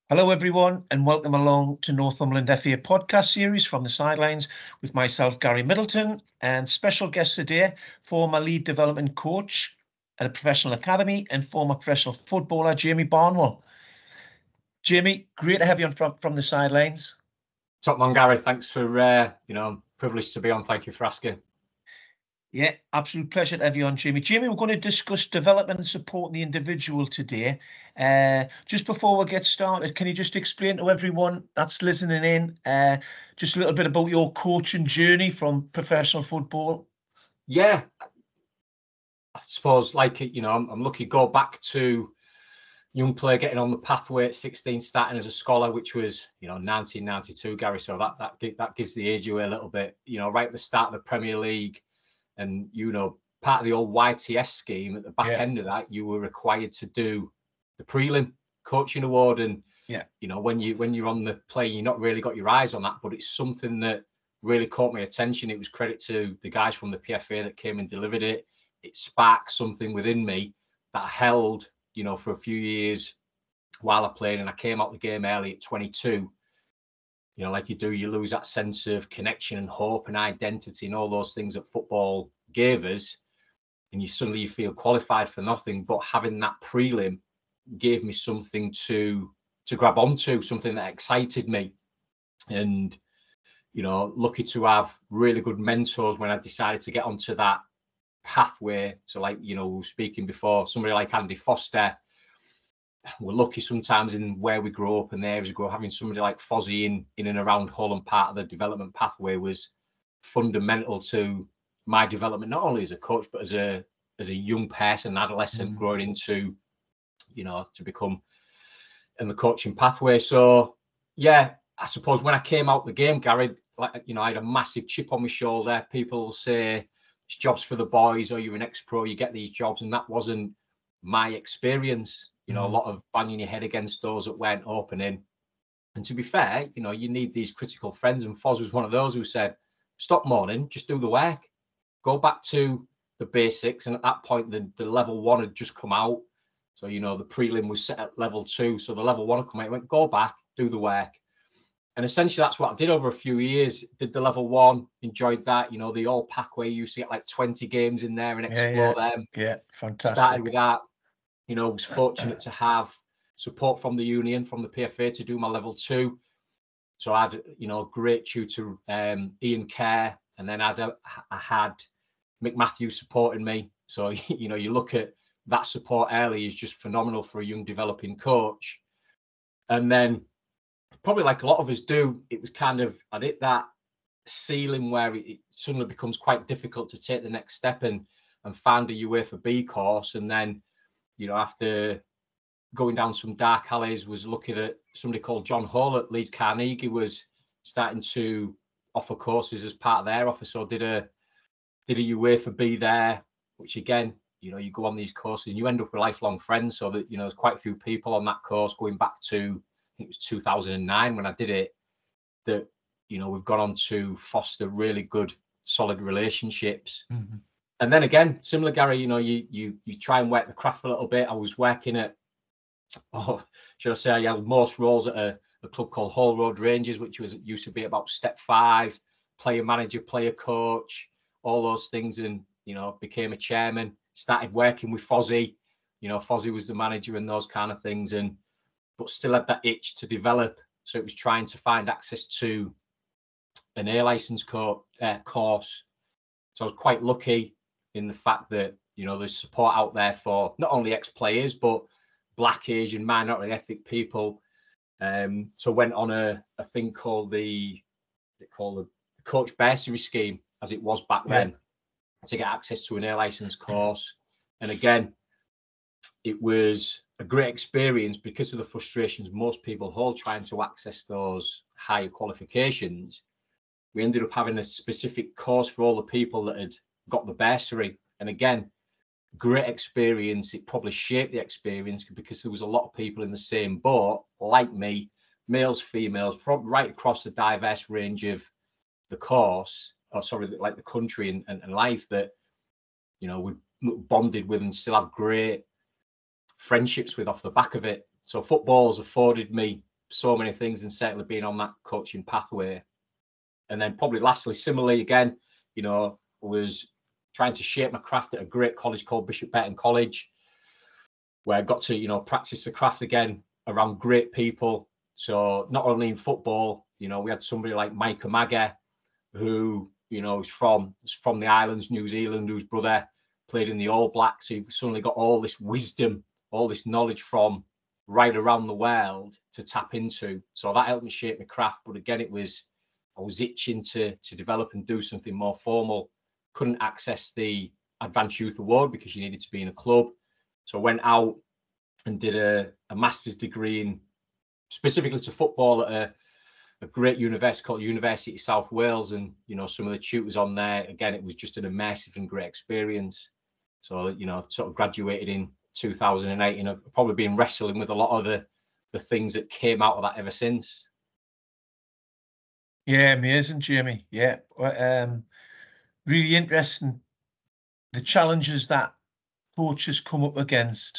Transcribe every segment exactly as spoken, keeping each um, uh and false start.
Hello, everyone, and welcome along to Northumberland F A podcast series from the sidelines with myself, Gary Middleton, and special guest today, former lead development coach at a professional academy and former professional footballer, Jamie Barnwell. Jamie, great to have you on from, from the sidelines. Top man, Gary. Thanks for, uh, you know, privileged to be on. Thank you for asking. Yeah, absolute pleasure to have you on, Jamie. Jamie, we're going to discuss development and supporting the individual today. Uh, just before we get started, can you just explain to everyone that's listening in uh, just a little bit about your coaching journey from professional football? Yeah, I suppose, like, you know, I'm, I'm lucky to go back to young player getting on the pathway at sixteen, starting as a scholar, which was, you know, nineteen ninety-two, Gary. So that that that gives the age away a little bit. You know, right at the start of the Premier League, and you know, part of the old Y T S scheme at the back Yeah. end of that, you were required to do the prelim coaching award, and Yeah, you know, when you when you're on the plane, you're not really got your eyes on that, but it's something that really caught my attention. It was credit to the guys from the P F A that came and delivered it. It sparked something within me that held, you know, for a few years while I played, and I came out the game early at twenty-two. You know, like you do, you lose that sense of connection and hope and identity and all those things that football gave us, and you suddenly you feel qualified for nothing. But having that prelim gave me something to to grab onto, something that excited me. And you know, lucky to have really good mentors when I decided to get onto that pathway. So, like, you know, we were speaking before, somebody like Andy Foster. We're lucky sometimes in where we grow up and the areas we grow, having somebody like Fozzie in in and around Hull and part of the development pathway was fundamental to my development, not only as a coach but as a as a young person, adolescent, mm-hmm. growing into, you know, to become in the coaching pathway. So yeah, I suppose when I came out the game, Gary, like, you know, I had a massive chip on my shoulder. People say it's jobs for the boys, or you're an ex-pro, you get these jobs, and that wasn't my experience. You know, mm. a lot of banging your head against doors that weren't opening. And to be fair, you know, you need these critical friends, and Foz was one of those who said, stop mourning, just do the work. Go back to the basics. And at that point, the, the level one had just come out. So, you know, the prelim was set at level two. So the level one had come out, went, go back, do the work. And essentially that's what I did over a few years. Did the level one, enjoyed that. You know, the old pack where you used to get like twenty games in there and explore yeah, yeah. them. Yeah, fantastic. Started with that. You know, was fortunate to have support from the union, from the P F A to do my level two. So I had, you know, great tutor, um, Ian Kerr, and then I had, I had Mick Matthews supporting me. So, you know, you look at that support early is just phenomenal for a young developing coach. And then probably like a lot of us do, it was kind of, I hit that ceiling where it, it suddenly becomes quite difficult to take the next step and, and find a UEFA B course. And then, you know, after going down some dark alleys, was looking at somebody called John Hall at Leeds Carnegie was starting to offer courses as part of their offer. So did a, did a UEFA B there, which again, you know, you go on these courses and you end up with lifelong friends. So that, you know, there's quite a few people on that course going back to, I think it was two thousand nine when I did it, that, you know, we've gone on to foster really good, solid relationships. Mm-hmm. And then again, similar, Gary, you know, you you you try and work the craft a little bit. I was working at, oh, should I say, I had most roles at a, a club called Hall Road Rangers, which was used to be about step five, player manager, player coach, all those things, and, you know, became a chairman, started working with Fozzie. You know, Fozzie was the manager and those kind of things, and but still had that itch to develop. So it was trying to find access to an A license co- uh, course. So I was quite lucky in the fact that, you know, there's support out there for not only ex-players, but Black, Asian, minority ethnic people. Um, so went on a, a thing called the, they call the Coach Bursary Scheme, as it was back then, yeah, to get access to an A license course. And again, it was a great experience because of the frustrations most people hold trying to access those higher qualifications. We ended up having a specific course for all the people that had got the bursary. And again, great experience. It probably shaped the experience because there was a lot of people in the same boat, like me, males, females, from right across the diverse range of the course, or sorry, like the country and, and, and life, that, you know, we bonded with and still have great friendships with off the back of it. So football's afforded me so many things, and certainly being on that coaching pathway. And then probably lastly, similarly again, you know, was trying to shape my craft at a great college called Bishop Burton College, where I got to, you know, practice the craft again around great people. So not only in football, you know, we had somebody like Micah Magger, who, you know, is from, from the islands, New Zealand, whose brother played in the All Blacks. So you've suddenly got all this wisdom, all this knowledge from right around the world to tap into. So that helped me shape my craft. But again, it was, I was itching to, to develop and do something more formal. Couldn't access the Advanced Youth Award because you needed to be in a club. So I went out and did a, a master's degree in specifically to football at a, a great university called University of South Wales. And, you know, some of the tutors on there, again, it was just an immersive and great experience. So, you know, sort of graduated in two thousand eight, and I've probably been wrestling with a lot of the, the things that came out of that ever since. Yeah, amazing, Jamie. Yeah, um, really interesting. The challenges that coaches come up against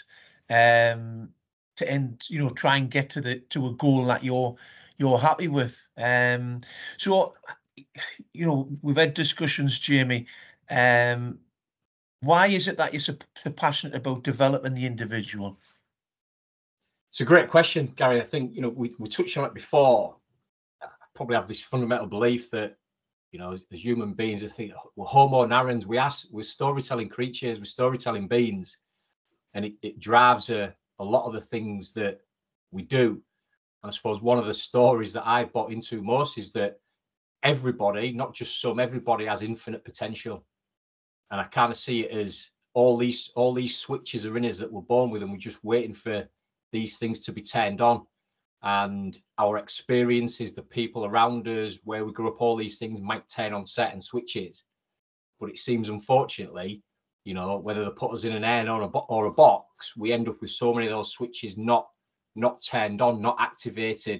um, to end, you know, try and get to the to a goal that you're you're happy with. Um, so, you know, we've had discussions, Jamie. Um, why is it that you're so, so passionate about developing the individual? It's a great question, Gary. I think, you know, we, we touched on it before. I probably have this fundamental belief that, you know, as, as human beings, I think we're homo narrans. We ask, we're storytelling creatures, we're storytelling beings, and it, it drives a, a lot of the things that we do. And I suppose one of the stories that I bought into most is that everybody, not just some, everybody has infinite potential. And I kind of see it as all these all these switches are in us that we're born with, and we're just waiting for these things to be turned on. And our experiences, the people around us, where we grew up, all these things might turn on certain switches. But it seems, unfortunately, you know, whether they put us in an urn or a, bo- or a box, we end up with so many of those switches not not turned on, not activated.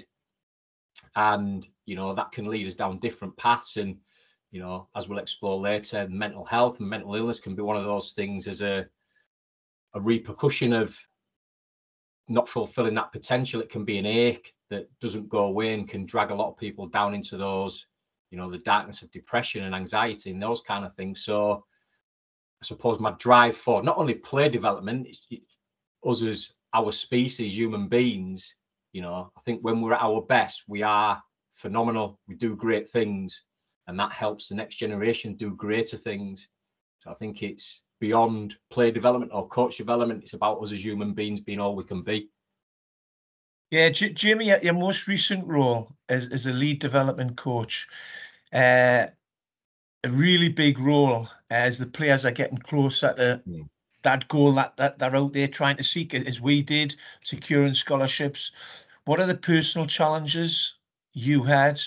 And, you know, that can lead us down different paths. And, you know, as we'll explore later, mental health and mental illness can be one of those things as a, a repercussion of not fulfilling that potential. It can be an ache that doesn't go away and can drag a lot of people down into those, you know, the darkness of depression and anxiety and those kind of things. So I suppose my drive for not only play development, it's, it, us as our species, human beings, you know, I think when we're at our best, we are phenomenal. We do great things, and that helps the next generation do greater things. So I think it's beyond play development or coach development. It's about us as human beings being all we can be. Yeah, J- Jamie, your most recent role as, as a lead development coach, uh, a really big role as the players are getting closer to mm. that goal that, that they're out there trying to seek, as we did, securing scholarships. What are the personal challenges you had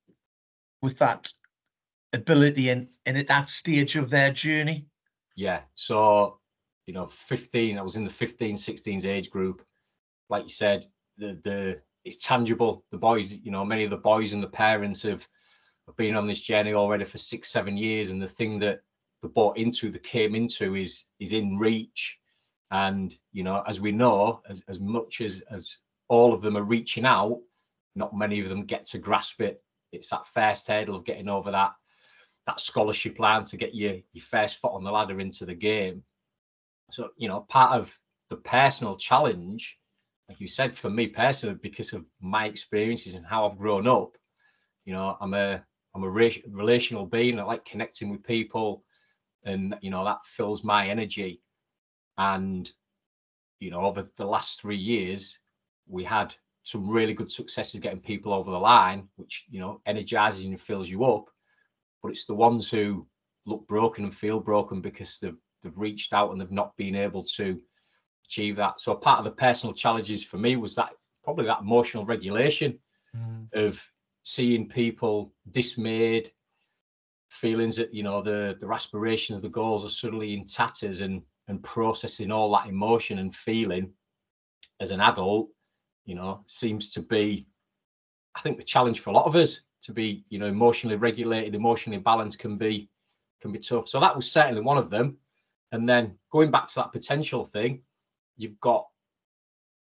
with that ability and, and at that stage of their journey? Yeah, so, you know, fifteen, I was in the fifteen, sixteens age group. Like you said, the the it's tangible. The boys, you know, many of the boys and the parents have, have been on this journey already for six, seven years. And the thing that they bought into, they came into is is in reach. And, you know, as we know, as, as much as, as all of them are reaching out, not many of them get to grasp it. It's that first hurdle of getting over that that scholarship line to get your, your first foot on the ladder into the game. So, you know, part of the personal challenge, like you said, for me personally, because of my experiences and how I've grown up, you know, I'm a I'm a relational being. I like connecting with people, and, you know, that fills my energy. And, you know, over the last three years, we had some really good successes getting people over the line, which, you know, energizes and fills you up. But it's the ones who look broken and feel broken because they've they've reached out and they've not been able to achieve that. So part of the personal challenges for me was that probably that emotional regulation mm. of seeing people dismayed, feelings that, you know, the their aspirations, the goals are suddenly in tatters, and and processing all that emotion and feeling as an adult, you know, seems to be, I think, the challenge for a lot of us. To be, you know, emotionally regulated, emotionally balanced can be can be tough. So that was certainly one of them. And then going back to that potential thing, you've got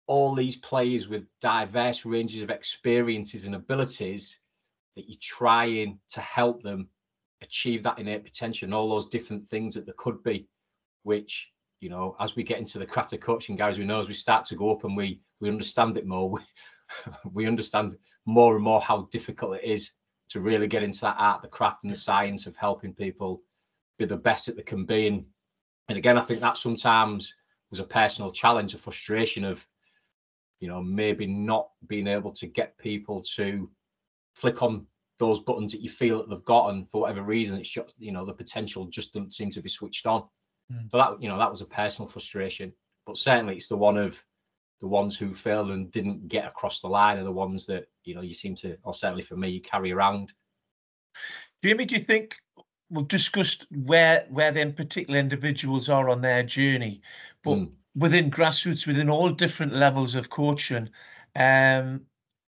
all these players with diverse ranges of experiences and abilities that you're trying to help them achieve that innate potential and all those different things that there could be, which, you know, as we get into the craft of coaching, guys, we know as we start to go up and we we understand it more, we, we understand more and more how difficult it is to really get into that art, the craft and the science of helping people be the best that they can be. And, and again, I think that sometimes was a personal challenge, a frustration of, you know, maybe not being able to get people to flick on those buttons that you feel that they've got, and for whatever reason, it's just, you know, the potential just doesn't seem to be switched on. Mm. So that, you know, that was a personal frustration, but certainly it's the one of the ones who failed and didn't get across the line are the ones that, you know, you seem to, or certainly for me, you carry around. Jamie, do you think we've discussed where where them particular individuals are on their journey, but mm. within grassroots, within all different levels of coaching, um,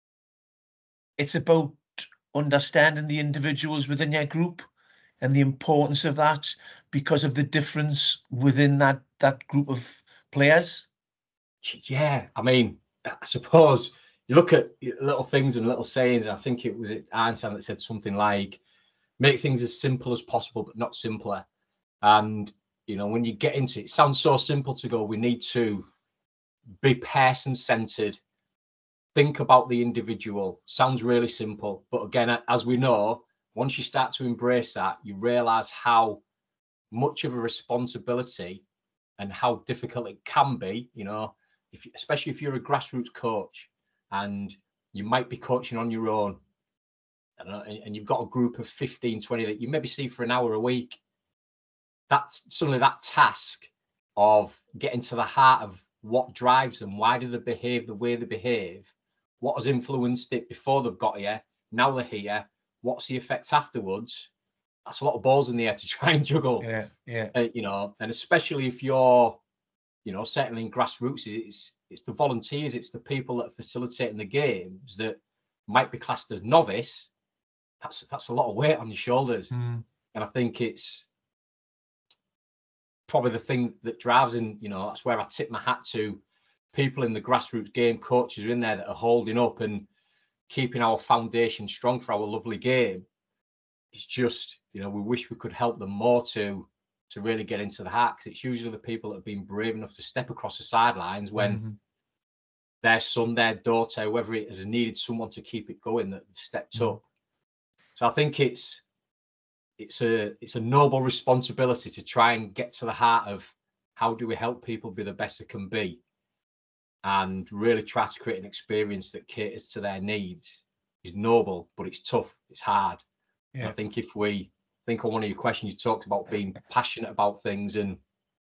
it's about understanding the individuals within your group and the importance of that because of the difference within that that group of players? Yeah, I mean, I suppose you look at little things and little sayings. I think it was Einstein that said something like, make things as simple as possible, but not simpler. And, you know, when you get into it, it sounds so simple to go, we need to be person-centered, think about the individual. Sounds really simple. But again, as we know, once you start to embrace that, you realize how much of a responsibility and how difficult it can be, you know, if, especially if you're a grassroots coach and you might be coaching on your own, and, and you've got a group of fifteen, twenty that you maybe see for an hour a week. That's suddenly that task of getting to the heart of what drives them, why do they behave the way they behave, what has influenced it before they've got here, now they're here, what's the effect afterwards. That's a lot of balls in the air to try and juggle. Yeah, yeah. Uh, you know, and especially if you're, you know, certainly in grassroots, it's it's the volunteers, it's the people that are facilitating the games that might be classed as novice. That's that's a lot of weight on your shoulders. Mm. And I think it's probably the thing that drives in, you know, that's where I tip my hat to people in the grassroots game, coaches are in there that are holding up and keeping our foundation strong for our lovely game. It's just, you know, we wish we could help them more to to really get into the heart, because it's usually the people that have been brave enough to step across the sidelines when mm-hmm. their son, their daughter, whoever it has needed someone to keep it going, that have stepped mm-hmm. up. So I think it's it's a it's a noble responsibility to try and get to the heart of how do we help people be the best they can be, and really try to create an experience that caters to their needs. Is noble, but it's tough, it's hard. Yeah. I think if we think on one of your questions, you talked about being passionate about things and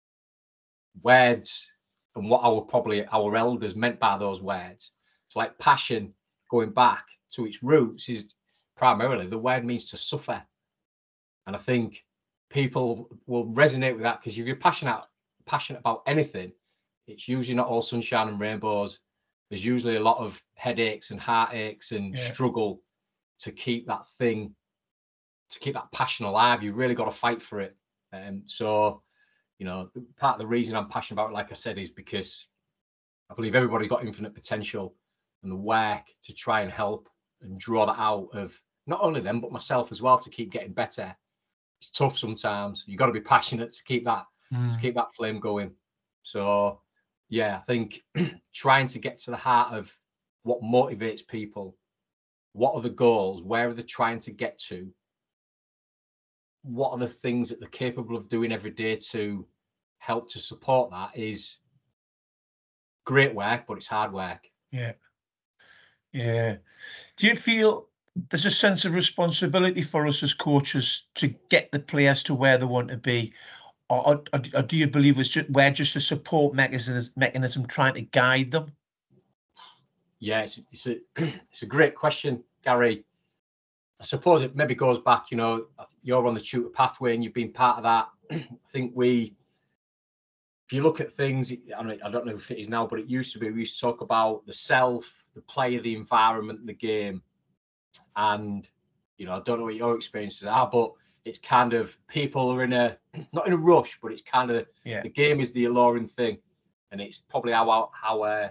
words and what our probably our elders meant by those words. So like passion, going back to its roots, is primarily the word means to suffer. And I think people will resonate with that, because if you're passionate passionate about anything, it's usually not all sunshine and rainbows. There's usually a lot of headaches and heartaches and yeah. struggle to keep that thing, to keep that passion alive. You really got to fight for it. And um, so, you know, part of the reason I'm passionate about it, like I said, is because I believe everybody's got infinite potential, and the work to try and help and draw that out of not only them, but myself as well, to keep getting better. It's tough sometimes. You've got to be passionate to keep that, mm. to keep that flame going. So, yeah, I think trying to get to the heart of what motivates people, what are the goals, where are they trying to get to, what are the things that they're capable of doing every day to help to support that, is great work, but it's hard work. Yeah. Yeah. Do you feel there's a sense of responsibility for us as coaches to get the players to where they want to be? Or, or, or do you believe it's just, we're just a support mechanism, mechanism trying to guide them? Yeah, it's, it's, a, it's a great question, Gary. I suppose it maybe goes back, you know, you're on the tutor pathway and you've been part of that. I think we, if you look at things, I mean, I don't know if it is now, but it used to be, we used to talk about the self, the player, the environment, the game. And, you know, I don't know what your experiences are, but it's kind of people are in a, not in a rush, but it's kind of, yeah. the game is the alluring thing. And it's probably our, our,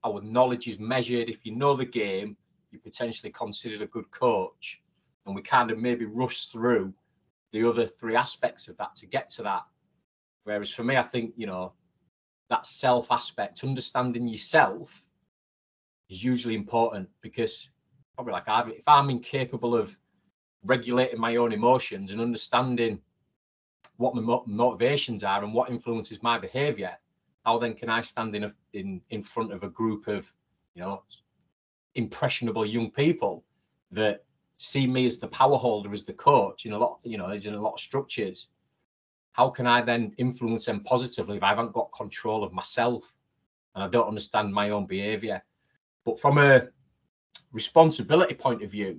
our knowledge is measured. If you know the game, you're potentially considered a good coach. And we kind of maybe rush through the other three aspects of that to get to that. Whereas for me, I think, you know, that self aspect, understanding yourself, is usually important, because probably like I, if I'm incapable of regulating my own emotions and understanding what my mo- motivations are and what influences my behavior, how then can I stand in a, in in front of a group of, you know, impressionable young people that see me as the power holder, as the coach in a lot, you know, as in a lot of structures? How can I then influence them positively if I haven't got control of myself and I don't understand my own behavior? But from a responsibility point of view,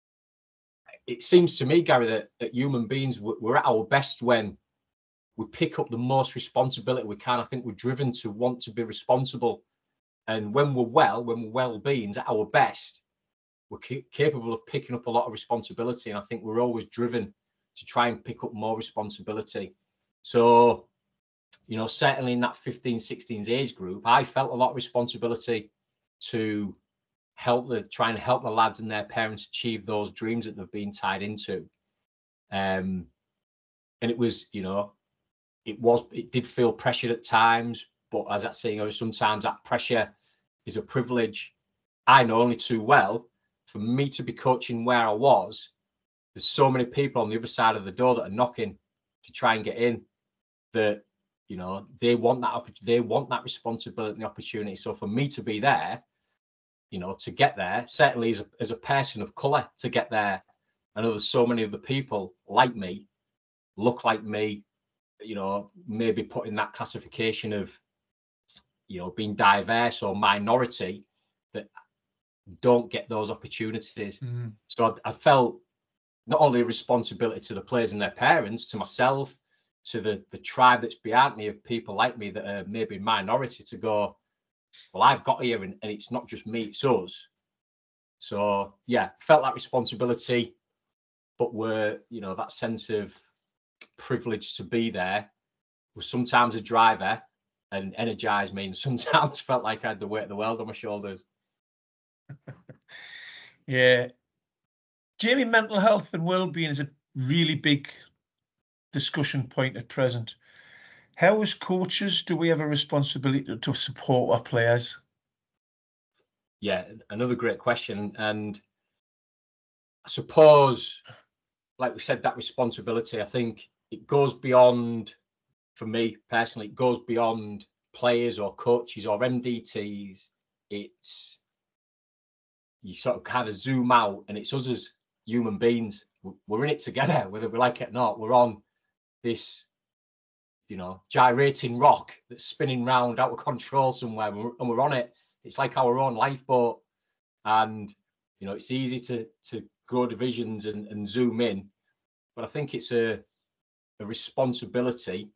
it seems to me, Gary, that, that human beings, we're at our best when we pick up the most responsibility we can. I think we're driven to want to be responsible. And when we're well, when we're well beings at our best, we're ca- capable of picking up a lot of responsibility. And I think we're always driven to try and pick up more responsibility. So, you know, certainly in that fifteen, sixteens age group, I felt a lot of responsibility to help the try and help the lads and their parents achieve those dreams that they've been tied into. Um, and it was, you know, it was, it did feel pressured at times, but as I say, you know, sometimes that pressure is a privilege. I know only too well, for me to be coaching where I was, there's so many people on the other side of the door that are knocking to try and get in, that, you know, they want that, they want that responsibility and the opportunity. So for me to be there, you know, to get there, certainly as a, as a person of colour, to get there, I know there's so many of the people like me, look like me, you know, maybe put in that classification of, you know, being diverse or minority, that don't get those opportunities. Mm. So I, I felt not only a responsibility to the players and their parents, to myself, to the, the tribe that's behind me of people like me that are maybe minority, to go, well, I've got here, and, and it's not just me, it's us. So yeah, felt that responsibility, but were, you know, that sense of privilege to be there was sometimes a driver and energized me, and sometimes felt like I had the weight of the world on my shoulders. Yeah. Jamie, mental health and well-being is a really big discussion point at present. How, as coaches, do we have a responsibility to, to support our players? Yeah, another great question. And I suppose, like we said, that responsibility, I think it goes beyond, for me personally, it goes beyond players or coaches or M D Ts. It's, you sort of kind of zoom out, and it's us as human beings. We're in it together, whether we like it or not. We're on this, you know, gyrating rock that's spinning round out of control somewhere, and we're on it. It's like our own lifeboat. And, you know, it's easy to to go divisions and, and zoom in, but I think it's a, a responsibility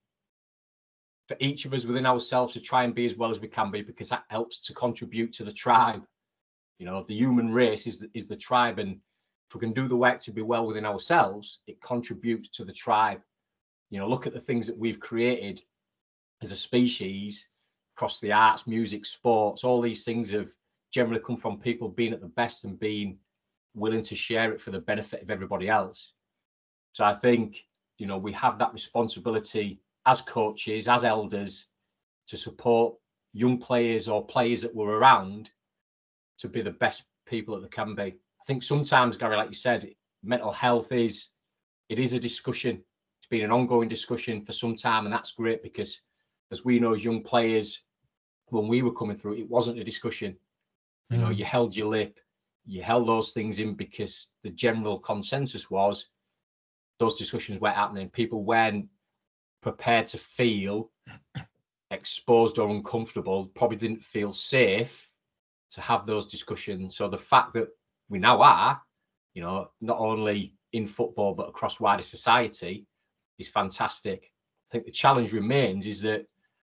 for each of us within ourselves to try and be as well as we can be, because that helps to contribute to the tribe. You know, the human race is the, is the tribe, and if we can do the work to be well within ourselves, it contributes to the tribe. You know, look at the things that we've created as a species across the arts, music, sports. All these things have generally come from people being at the best and being willing to share it for the benefit of everybody else. So I think, you know, we have that responsibility as coaches, as elders, to support young players or players that were around to be the best people that they can be. I think sometimes, Gary, like you said, mental health is, it is a discussion. It's been an ongoing discussion for some time, and that's great, because as we know as young players, when we were coming through, it wasn't a discussion. You know, you held your lip, you held those things in, because the general consensus was those discussions weren't happening. People weren't prepared to feel exposed or uncomfortable, probably didn't feel safe to have those discussions. So the fact that we now are, you know, not only in football but across wider society, is fantastic. I think the challenge remains is that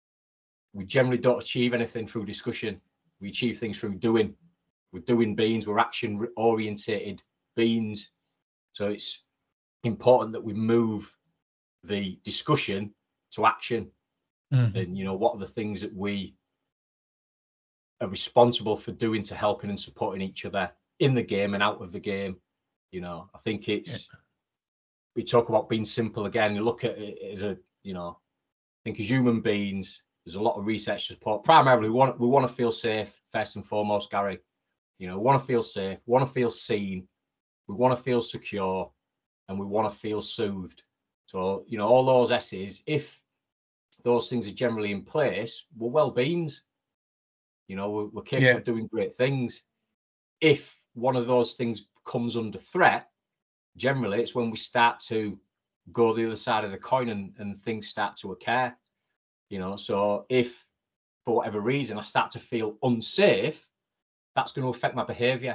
we generally don't achieve anything through discussion. We achieve things through doing. We're doing beings, we're action orientated beings. So it's important that we move the discussion to action. Mm-hmm. And, you know, what are the things that we are responsible for doing to helping and supporting each other in the game and out of the game. You know, I think it's, yeah. we talk about being simple again. You look at it as a, you know, I think as human beings, there's a lot of research to support. Primarily, we want we want to feel safe first and foremost, Gary. You know, we want to feel safe, we want to feel seen, we want to feel secure, and we want to feel soothed. So, you know, all those S's, if those things are generally in place, we're well-beings. You know, we're, we're capable yeah. of doing great things. If one of those things comes under threat, generally it's when we start to go the other side of the coin and, and things start to occur. You know, so if for whatever reason I start to feel unsafe, that's going to affect my behavior.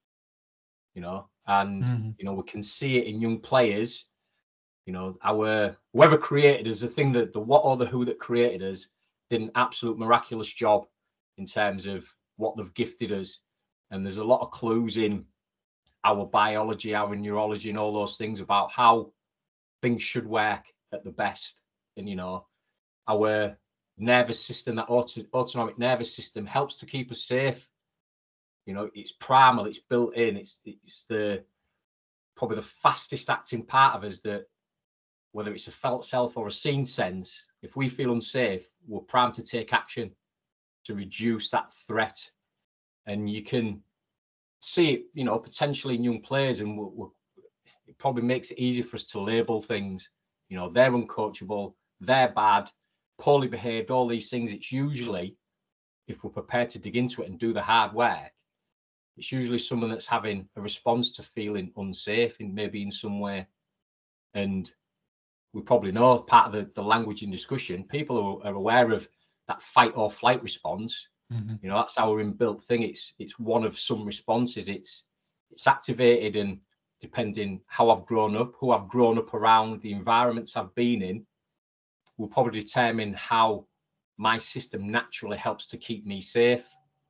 You know, and mm-hmm. you know, we can see it in young players. You know, our whoever created us, the thing that the what or the who that created us did an absolute miraculous job in terms of what they've gifted us. And there's a lot of clues in our biology, our neurology, and all those things about how things should work at the best. And you know, our nervous system, that auto, autonomic nervous system, helps to keep us safe. You know, it's primal, it's built in, it's it's the probably the fastest acting part of us that, whether it's a felt self or a seen sense, if we feel unsafe, we're primed to take action to reduce that threat. And you can see it, you know, potentially in young players, and we're, we're, it probably makes it easier for us to label things. You know, they're uncoachable, they're bad, poorly behaved, all these things. It's usually, if we're prepared to dig into it and do the hard work, it's usually someone that's having a response to feeling unsafe in maybe in some way. And we probably know part of the, the language in discussion, people are, are aware of that fight or flight response. Mm-hmm. You know, that's our inbuilt thing. It's it's one of some responses. It's it's activated, and depending how I've grown up, who I've grown up around, the environments I've been in, will probably determine how my system naturally helps to keep me safe.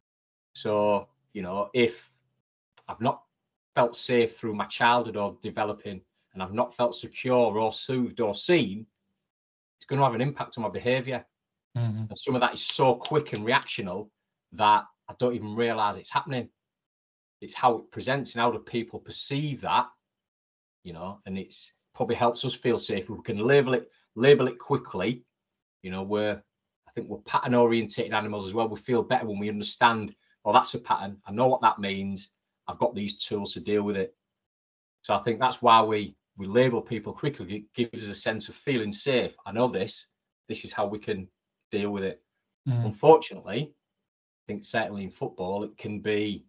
So, you know, if I've not felt safe through my childhood or developing, and I've not felt secure or soothed or seen, it's going to have an impact on my behavior. Mm-hmm. And some of that is so quick and reactional that I don't even realize it's happening. It's how it presents and how do people perceive that, you know, and it's probably helps us feel safe. We can label it, label it quickly. You know, we're, I think we're pattern orientated animals as well. We feel better when we understand, oh, that's a pattern. I know what that means. I've got these tools to deal with it. So I think that's why we, we label people quickly. It gives us a sense of feeling safe. I know this, this is how we can deal with it. Mm. Unfortunately, I think certainly in football, it can be,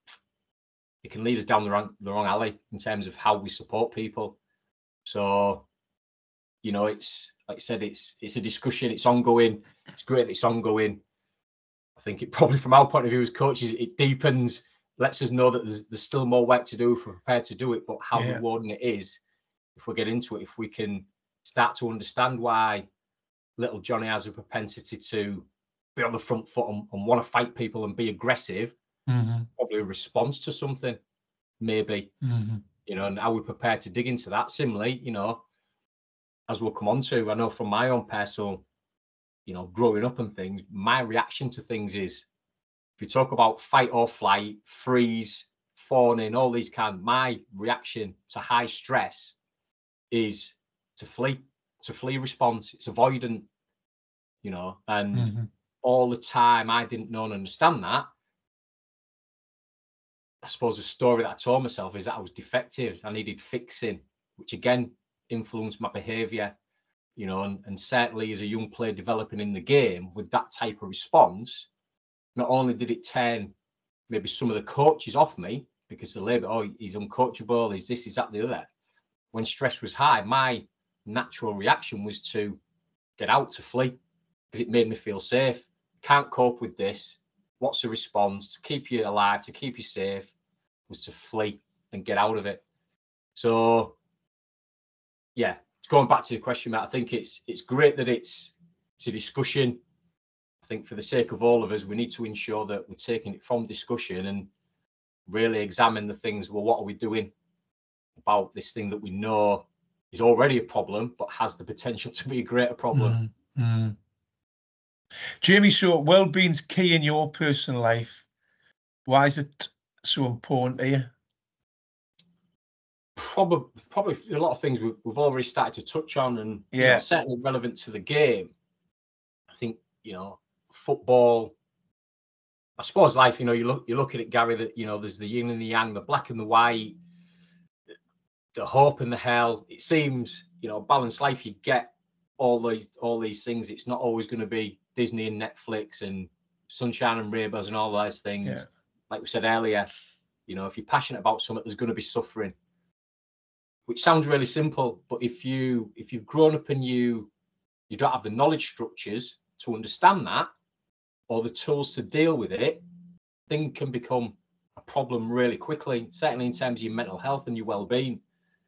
it can lead us down the wrong, the wrong alley in terms of how we support people. So, you know, it's, like I said, it's, it's a discussion, it's ongoing. It's great that it's ongoing. I think it probably, from our point of view as coaches, it deepens, lets us know that there's, there's still more work to do if we're prepared to do it, but how yeah. rewarding it is if we get into it, if we can start to understand why little Johnny has a propensity to be on the front foot and, and want to fight people and be aggressive, mm-hmm. probably a response to something, maybe, mm-hmm. you know, and how we're prepared to dig into that. Similarly, you know, as we'll come on to, I know from my own personal, you know, growing up and things, my reaction to things is, if you talk about fight or flight, freeze, fawning, all these kind, my reaction to high stress is to flee, to flee response. It's avoidant, you know, and mm-hmm. all the time I didn't know and understand that. I suppose the story that I told myself is that I was defective. I needed fixing, which again influenced my behavior, you know, and, and certainly as a young player developing in the game with that type of response, not only did it turn maybe some of the coaches off me because the label, oh, he's uncoachable, he's this, he's that, the other. When stress was high, my natural reaction was to get out, to flee, because it made me feel safe. Can't cope with this. What's the response? To keep you alive, to keep you safe, was to flee and get out of it. So, yeah, going back to your question, Matt, I think it's it's great that it's it's a discussion. I think for the sake of all of us, we need to ensure that we're taking it from discussion and really examine the things. Well, what are we doing about this thing that we know is already a problem, but has the potential to be a greater problem? Mm-hmm. Jamie, so well-being's key in your personal life. Why is it so important to you? Probably, probably a lot of things we've, we've already started to touch on, and you know, Yeah. certainly relevant to the game. I think, you know, football, I suppose life, you know, you look, you look at it, Gary, that, you know, there's the yin and the yang, the black and the white, the hope and the hell. It seems, you know, balanced life, you get all these, all these things. It's not always going to be Disney and Netflix and sunshine and rainbows and all those things. Yeah. Like we said earlier, you know, if you're passionate about something, there's going to be suffering, which sounds really simple. But if you, if you've grown up and you, you don't have the knowledge structures to understand that, or the tools to deal with it, thing can become a problem really quickly, certainly in terms of your mental health and your well-being.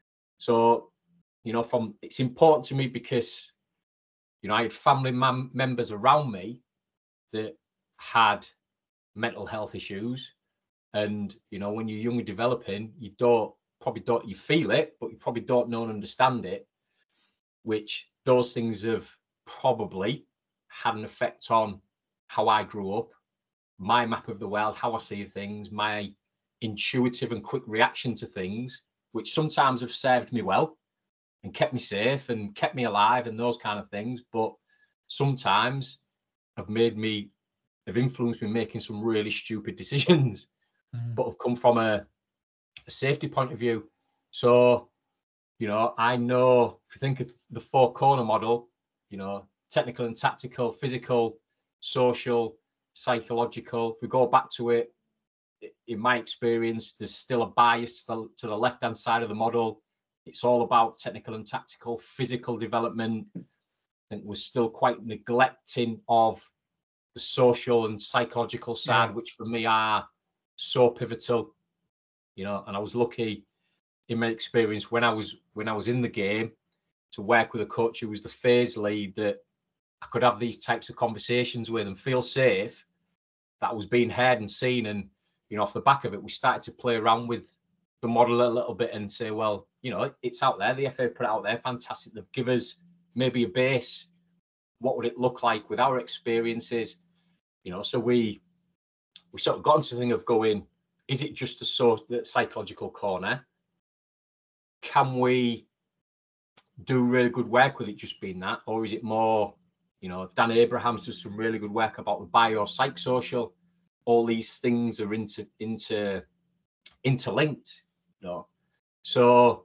So, you know, from it's important to me because, you know, I had family mem- members around me that had mental health issues. And, you know, when you're young and developing, you don't probably don't, you feel it, but you probably don't know and understand it, which those things have probably had an effect on how I grew up, my map of the world, how I see things, my intuitive and quick reaction to things, which sometimes have served me well and kept me safe and kept me alive and those kind of things, but sometimes have made me, have influenced me making some really stupid decisions, mm. but have come from a, a safety point of view. So, you know, I know if you think of the four corner model, you know, technical and tactical, physical, social, psychological. If we go back to it, in my experience, there's still a bias to the, to the left-hand side of the model. It's all about technical and tactical, physical development. I think we're still quite neglecting of the social and psychological side, yeah. which for me are so pivotal. You know, and I was lucky in my experience when I was when I was in the game to work with a coach who was the phase lead, that I could have these types of conversations with and feel safe, that I was being heard and seen. And, you know, off the back of it, we started to play around with the model a little bit and say, well, you know, it's out there. The F A put it out there. Fantastic. They've given us maybe a base. What would it look like with our experiences? You know, so we we sort of got into the thing of going, is it just a sort of psychological corner? Can we do really good work with it just being that? Or is it more, you know, Dan Abrahams does some really good work about the biopsychosocial. All these things are into into interlinked, you know. So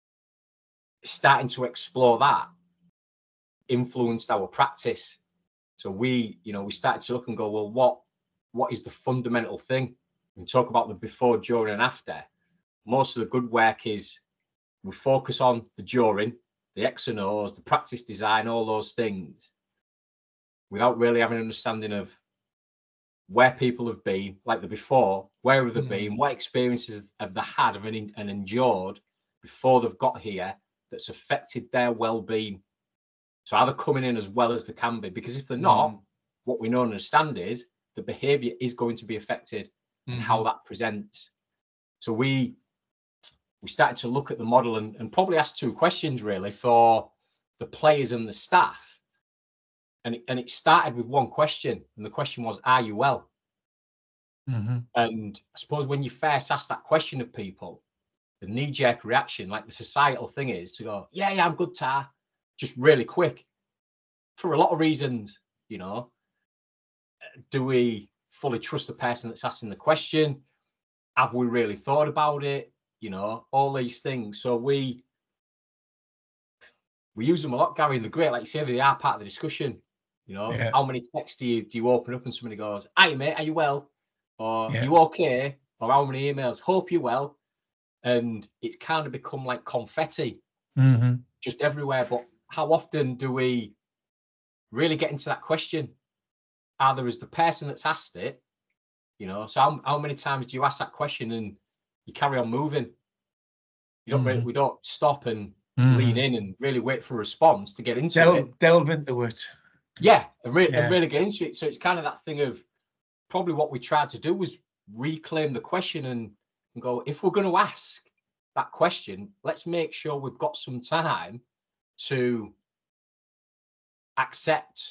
starting to explore that influenced our practice. So we, you know, we started to look and go, well, what what is the fundamental thing? And talk about the before, during, and after. Most of the good work is we focus on the during, the X and O's, the practice design, all those things, without really having an understanding of where people have been, like the before, where have they mm. been, what experiences have they had and, and endured before they've got here that's affected their well-being. So are they coming in as well as they can be? Because if they're not, mm. what we know and understand is the behavior is going to be affected mm-hmm. and how that presents. So we we started to look at the model and, and probably ask two questions really for the players and the staff. And it, and it started with one question, and the question was, are you well? Mm-hmm. And I suppose when you first ask that question of people, the knee-jerk reaction, like the societal thing, is to go, yeah, yeah, I'm good, Tar, just really quick, for a lot of reasons. You know, do we fully trust the person that's asking the question? Have we really thought about it? You know, all these things. So we we use them a lot, Gary, and they're great. Like you say, they are part of the discussion. You know, yeah. How many texts do you do you open up and somebody goes, "Hi mate, are you well?" Or yeah. "You okay?" Or how many emails? "Hope you're well." And it's kind of become like confetti, mm-hmm. just everywhere. But how often do we really get into that question? Either as the person that's asked it, you know. So how, how many times do you ask that question and you carry on moving? You don't mm-hmm. really, we don't stop and mm-hmm. lean in and really wait for a response to get into delve, it. Delve into it. Yeah, and, re- yeah, and really get into it. So it's kind of that thing of probably what we tried to do was reclaim the question and, and go, if we're going to ask that question, let's make sure we've got some time to accept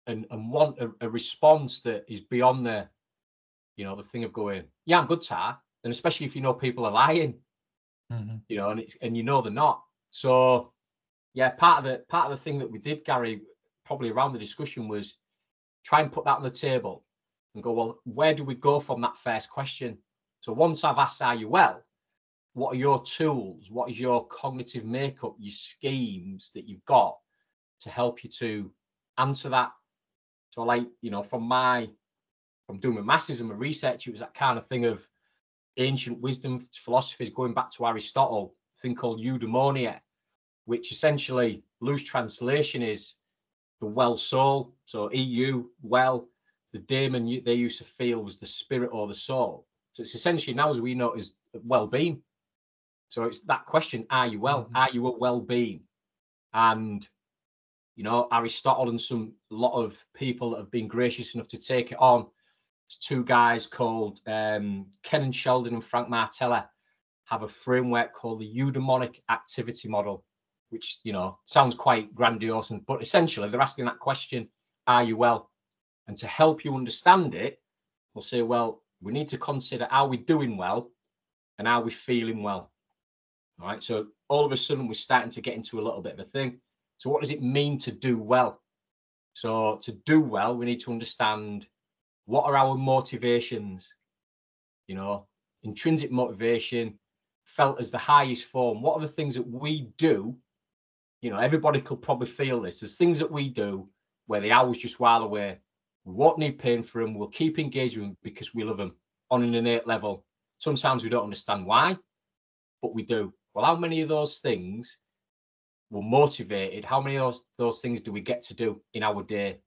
and and want a, a response that is beyond the, you know, the thing of going, yeah, I'm good, Tar, and especially if you know people are lying, Mm-hmm. you know, and it's and you know they're not. So yeah, part of the part of the thing that we did, Gary, probably around the discussion was try and put that on the table and go, well, where do we go from that first question? So once I've asked, are you well? What are your tools? What is your cognitive makeup, your schemes that you've got to help you to answer that? So like, you know, from my, from doing my masters and my research, it was that kind of thing of ancient wisdom philosophies going back to Aristotle, a thing called eudaimonia, which essentially loose translation is the well soul. So E U, well, the daemon they used to feel was the spirit or the soul. So it's essentially now as we know is well-being. So it's that question, are you well? Mm-hmm. Are you a well-being? And, you know, Aristotle and some a lot of people that have been gracious enough to take it on. It's two guys called um, Ken Sheldon and Frank Martella have a framework called the eudaimonic activity model, which, you know, sounds quite grandiose, and but essentially they're asking that question, are you well? And to help you understand it, we'll say, well, we need to consider, are we doing well and are we feeling well? All right, so all of a sudden we're starting to get into a little bit of a thing. So what does it mean to do well? So to do well, we need to understand what are our motivations, you know, intrinsic motivation felt as the highest form. What are the things that we do? You know, everybody could probably feel this. There's things that we do where the hours just while away. We won't need paying for them. We'll keep engaged with them because we love them on an innate level. Sometimes we don't understand why, but we do. Well, how many of those things were motivated? How many of those, those things do we get to do in our day?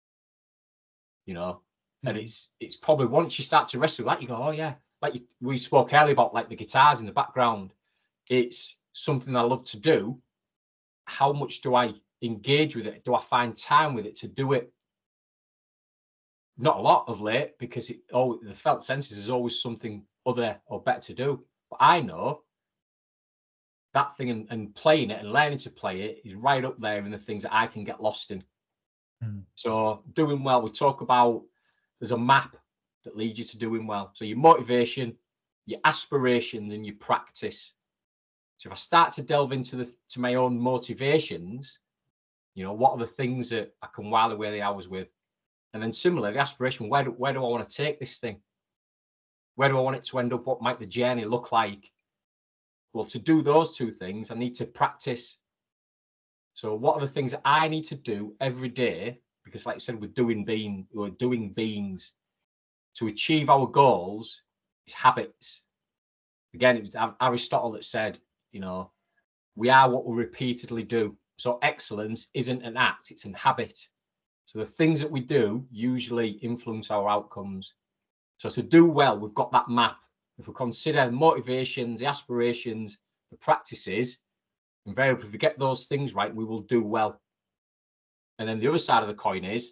You know, mm-hmm. And it's it's probably once you start to wrestle with that, you go, oh yeah, like you, we spoke earlier about like the guitars in the background. It's something I love to do. How much do I engage with it? Do I find time with it to do it? Not a lot of late, because it oh the felt senses is always something other or better to do. But I know that thing and, and playing it and learning to play it is right up there in the things that I can get lost in. Mm. So doing well, we talk about there's a map that leads you to doing well. So your motivation, your aspirations, and your practice. So if I start to delve into the to my own motivations, you know, what are the things that I can while away the hours with? And then similarly, the aspiration, where do, where do I want to take this thing? Where do I want it to end up? What might the journey look like? Well, to do those two things, I need to practice. So what are the things that I need to do every day? Because like I said, we're doing being, we're doing beings. To achieve our goals is habits. Again, it was Aristotle that said, you know, we are what we repeatedly do. So excellence isn't an act, it's an habit. So the things that we do usually influence our outcomes. So to do well, we've got that map. If we consider the motivations, the aspirations, the practices, invariably, if we get those things right, we will do well. And then the other side of the coin is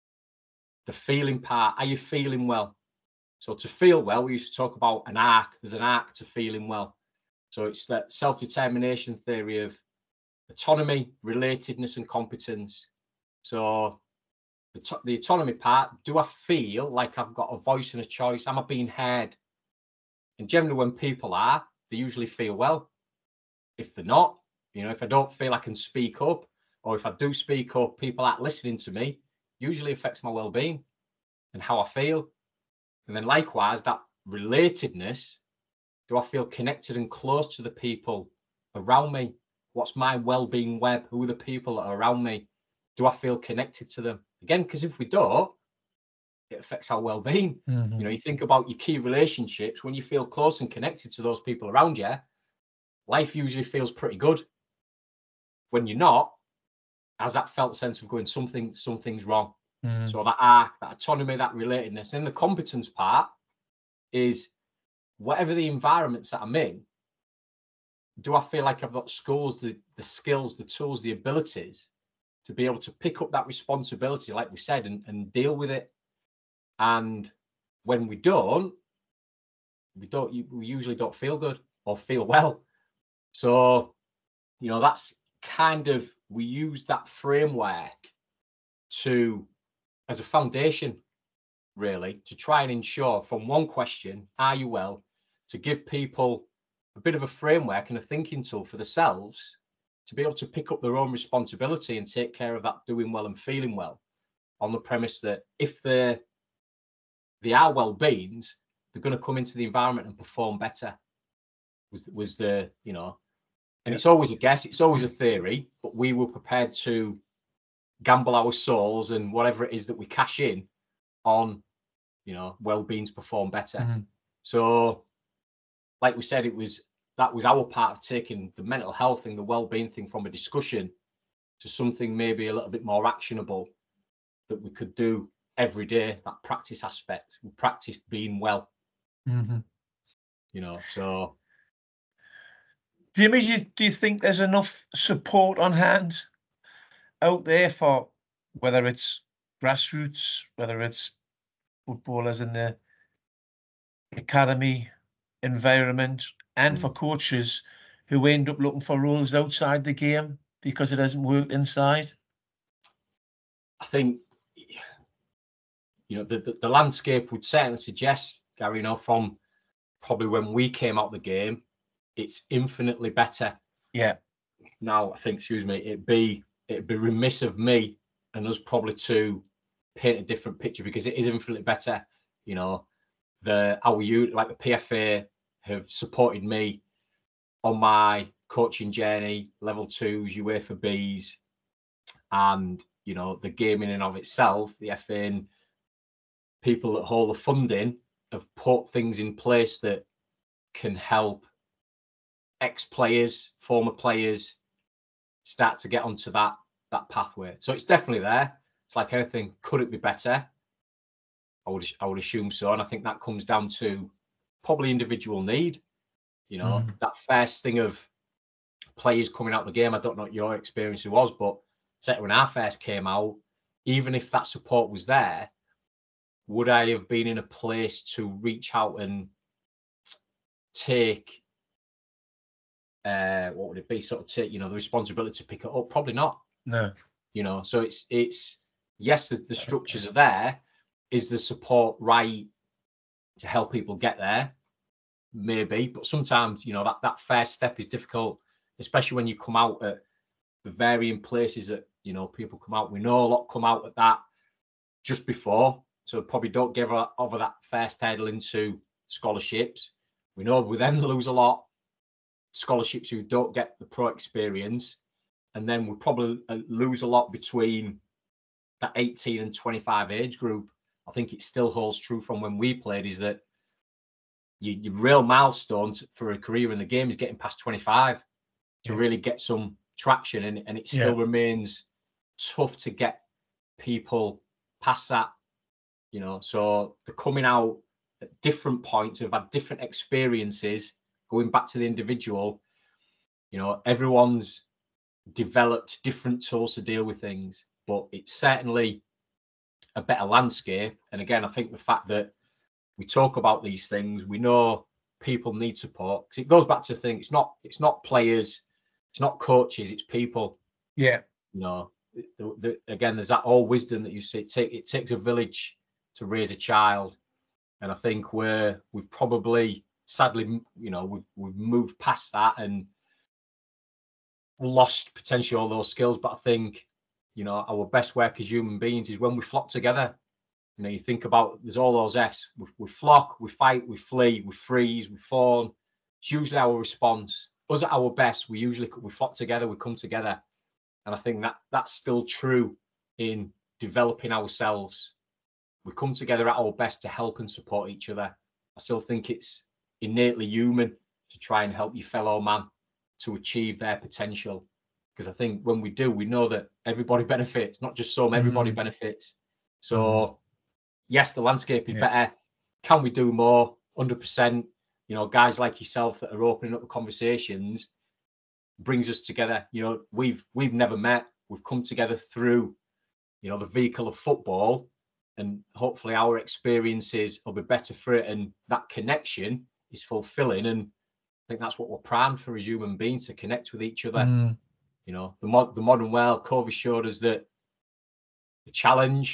the feeling part. Are you feeling well? So to feel well, we used to talk about an arc. There's an arc to feeling well. So it's that self-determination theory of autonomy, relatedness, and competence. So the, the autonomy part, do I feel like I've got a voice and a choice? Am I being heard? And generally when people are, they usually feel well. If they're not, you know, if I don't feel I can speak up, or if I do speak up, people aren't listening to me, usually affects my well-being and how I feel. And then likewise, that relatedness, do I feel connected and close to the people around me? What's my well-being web? Who are the people that are around me? Do I feel connected to them? Again, because if we don't, it affects our well-being. Mm-hmm. You know, you think about your key relationships, when you feel close and connected to those people around you, life usually feels pretty good. When you're not, has that felt sense of going, something, something's wrong. Mm. So that arc, that autonomy, that relatedness. And the competence part is whatever the environments that I'm in, do I feel like I've got schools, the, the skills, the tools, the abilities to be able to pick up that responsibility, like we said, and, and deal with it. And when we don't, we don't, we usually don't feel good or feel well. So, you know, that's kind of, we use that framework to as a foundation, really, to try and ensure from one question, are you well, to give people a bit of a framework and a thinking tool for themselves to be able to pick up their own responsibility and take care of that doing well and feeling well, on the premise that if they're they are well-beings, they're going to come into the environment and perform better. Was was the, you know, and Yeah. it's always a guess, it's always a theory, but we were prepared to gamble our souls and whatever it is that we cash in on, you know, well-beings perform better. Mm-hmm. So, like we said, it was that was our part of taking the mental health thing, the well-being thing, from a discussion to something maybe a little bit more actionable that we could do every day. That practice aspect, we practice being well. Mm-hmm. You know, so. Jimmy, do you, do you think there's enough support on hand out there for whether it's grassroots, whether it's footballers in the academy environment, and Mm. for coaches who end up looking for roles outside the game because it doesn't work inside? I think, you know, the, the, the landscape would certainly suggest, Gary, you know, from probably when we came out the game, it's infinitely better. Yeah. Now, I think, excuse me, it'd be it'd be remiss of me and us probably to paint a different picture, because it is infinitely better. You know, the our youth, like the P F A, have supported me on my coaching journey, level twos, UEFA Bs, and, you know, the game in and of itself, the F A and people that hold the funding have put things in place that can help ex-players, former players start to get onto that that pathway. So it's definitely there. It's like anything. Could it be better? I would I would assume so, and I think that comes down to probably individual need. You know, Mm. that first thing of players coming out the game. I don't know what your experience was, but certainly when I first came out, even if that support was there, would I have been in a place to reach out and take uh what would it be, sort of take, you know, the responsibility to pick it up? Probably not. No. You know, so it's it's yes, the, the structures are there. Is the support right to help people get there? Maybe, but sometimes, you know, that that first step is difficult, especially when you come out at the varying places that, you know, people come out. We know a lot come out at that just before, so probably don't give over that first hurdle into scholarships. We know we then lose a lot scholarships who don't get the pro experience, and then we probably lose a lot between that eighteen and twenty-five age group. I think it still holds true from when we played, is that your, your real milestone for a career in the game is getting past twenty-five to Yeah. really get some traction, and, and it still Yeah. remains tough to get people past that, you know. So they're coming out at different points, have had different experiences, going back to the individual. You know, everyone's developed different tools to deal with things, but it's certainly a better landscape. And again, I think the fact that we talk about these things, we know people need support, because it goes back to the thing, it's not it's not players, it's not coaches, it's people. Yeah. You know, the, the, again, there's that old wisdom that you say, it, take, it takes a village to raise a child. And I think we're we've probably, sadly, you know, we've we've moved past that and lost potentially all those skills. But I think, you know, our best work as human beings is when we flock together. You know, you think about, there's all those F's. We, we flock, we fight, we flee, we freeze, we fawn. It's usually our response. Us at our best, we usually we flock together, we come together. And I think that that's still true in developing ourselves. We come together at our best to help and support each other. I still think it's innately human to try and help your fellow man to achieve their potential. Because I think when we do, we know that everybody benefits, not just some, everybody Mm. benefits. So, Mm. yes, the landscape is Yeah. better. Can we do more? one hundred percent. You know, guys like yourself that are opening up the conversations brings us together. You know, we've we've never met. We've come together through, you know, the vehicle of football, and hopefully our experiences will be better for it, and that connection is fulfilling. And I think that's what we're primed for as human beings, to connect with each other. Mm. You know, the mod the modern world, COVID showed us that the challenge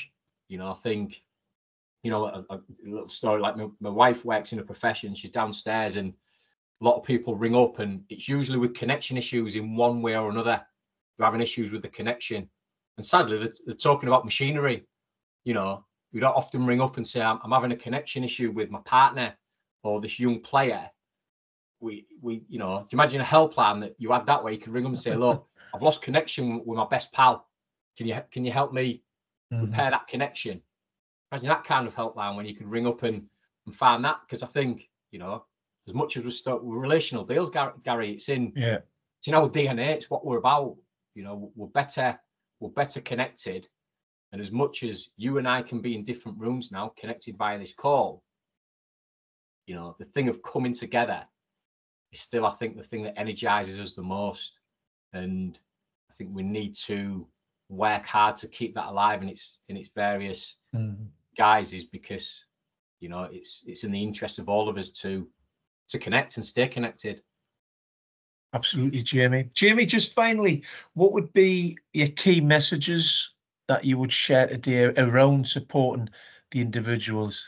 You know, I think, you know, a, a little story like my, my wife works in a profession, she's downstairs, and a lot of people ring up, and it's usually with connection issues in one way or another. They're having issues with the connection. And sadly, they're, they're talking about machinery. You know, we don't often ring up and say, I'm, I'm having a connection issue with my partner or this young player. We, we, you know, do you imagine a helpline that you had that way? You could ring them and say, look, I've lost connection with my best pal. Can you, can you help me mm-hmm. repair that connection? Imagine that kind of helpline when you could ring up and, and find that. Because I think, you know, as much as we start with relational deals, Gary, it's in, yeah, it's in our D N A. It's what we're about. You know, we're better, we're better connected. And as much as you and I can be in different rooms now, connected via this call, you know, the thing of coming together is still, I think, the thing that energizes us the most. And I think we need to work hard to keep that alive in its in its various mm-hmm. guises, because, you know, it's it's in the interest of all of us to to connect and stay connected. Absolutely, Jamie. Jamie, just finally, what would be your key messages that you would share today around supporting the individuals?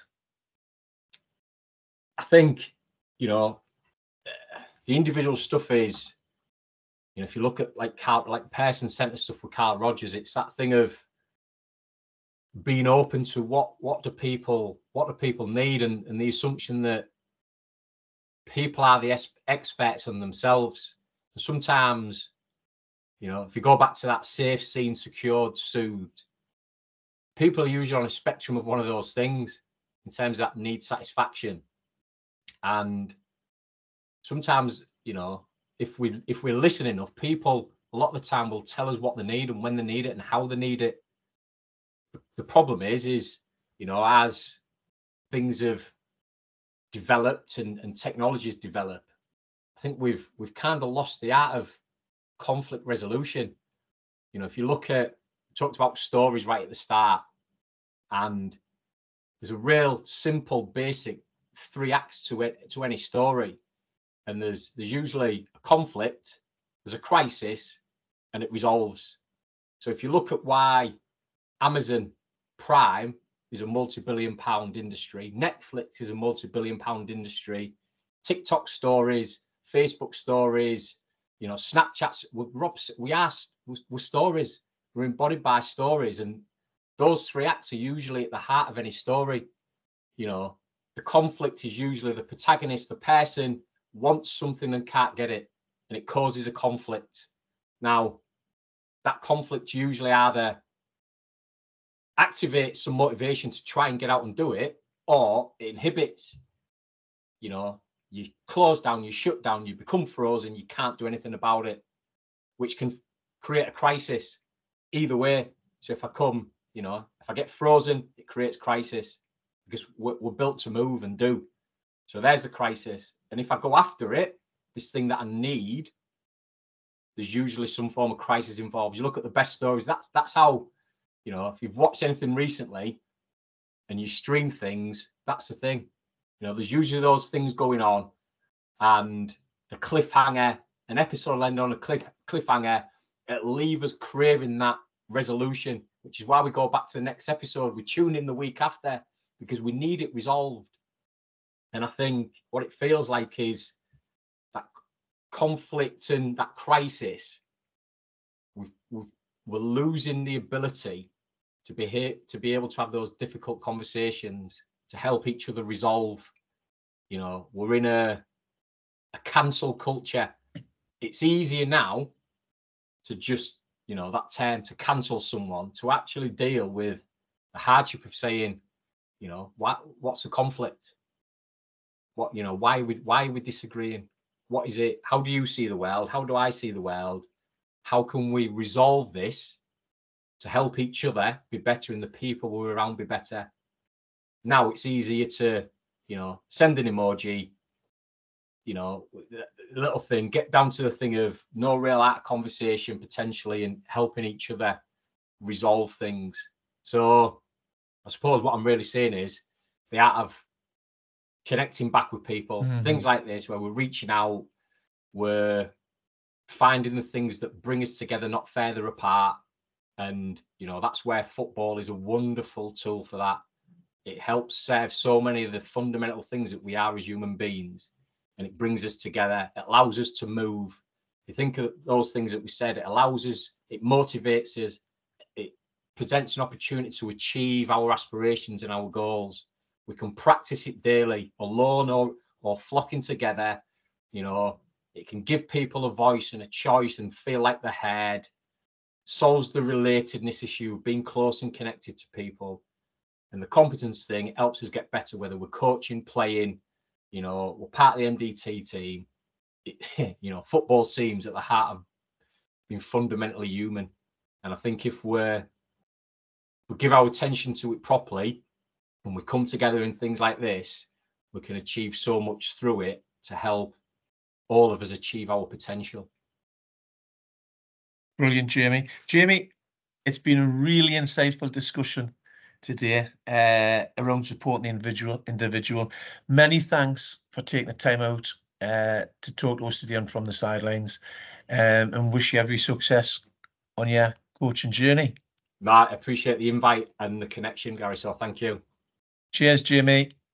I think, you know, the individual stuff is, you know, if you look at like Carl, like person-centered stuff with Carl Rogers, it's that thing of being open to what what do people what do people need, and, and the assumption that people are the experts on themselves. And sometimes, you know, if you go back to that safe, seen, secured, soothed, people are usually on a spectrum of one of those things in terms of that need satisfaction. And sometimes, you know, if we if we listen enough, people a lot of the time will tell us what they need and when they need it and how they need it. The problem is, is, you know, as things have developed and, and technologies develop, I think we've we've kind of lost the art of conflict resolution. You know, if you look at, talked about stories right at the start, and there's a real simple, basic three acts to it, to any story. And there's there's usually a conflict, there's a crisis, and it resolves. So if you look at why Amazon Prime is a multi-billion pound industry, Netflix is a multi-billion pound industry, TikTok stories, Facebook stories, you know, Snapchats, we're, we are we're stories, we're embodied by stories, and those three acts are usually at the heart of any story. You know, the conflict is usually the protagonist, the person wants something and can't get it, and it causes a conflict. Now, that conflict usually either activates some motivation to try and get out and do it, or it inhibits. You know, you close down, you shut down, you become frozen, you can't do anything about it, which can create a crisis either way. So if I come, you know, if I get frozen, it creates crisis, because we're, we're built to move and do. So there's the crisis. And if I go after it, this thing that I need, there's usually some form of crisis involved. You look at the best stories, that's that's how, you know, if you've watched anything recently and you stream things, that's the thing. You know, there's usually those things going on, and the cliffhanger, an episode will end on a cliff, cliffhanger, it'll leave us craving that resolution, which is why we go back to the next episode. We tune in the week after, because we need it resolved. And I think what it feels like is that conflict and that crisis, we've, we've, we're losing the ability to be here, to be able to have those difficult conversations, to help each other resolve. You know, we're in a, a cancel culture. It's easier now to just, you know, that term, to cancel someone, to actually deal with the hardship of saying, you know, what what's the conflict? What, you know, why we why are we disagreeing? What is it? How do you see the world? How do I see the world? How can we resolve this to help each other be better and the people we're around be better? Now it's easier to, you know, send an emoji, you know, a little thing, get down to the thing of no real art conversation potentially, and helping each other resolve things. So I suppose what I'm really saying is the art of connecting back with people, mm-hmm. things like this, where we're reaching out, we're finding the things that bring us together, not further apart. And, you know, that's where football is a wonderful tool for that. It helps serve so many of the fundamental things that we are as human beings. And it brings us together. It allows us to move. If you think of those things that we said, it allows us, it motivates us. It presents an opportunity to achieve our aspirations and our goals. We can practice it daily, alone or, or flocking together. You know, it can give people a voice and a choice and feel like they're heard. Solves the relatedness issue of being close and connected to people. And the competence thing, it helps us get better, whether we're coaching, playing, you know, we're part of the M D T team. It, you know, football seems at the heart of being fundamentally human. And I think if we're, we give our attention to it properly, and we come together in things like this, we can achieve so much through it to help all of us achieve our potential. Brilliant, Jamie. Jamie, it's been a really insightful discussion today uh, around supporting the individual. Individual. Many thanks for taking the time out uh, to talk to us today on From the Sidelines, um, and wish you every success on your coaching journey. Matt, I appreciate the invite and the connection, Gary, so thank you. Cheers, Jamie.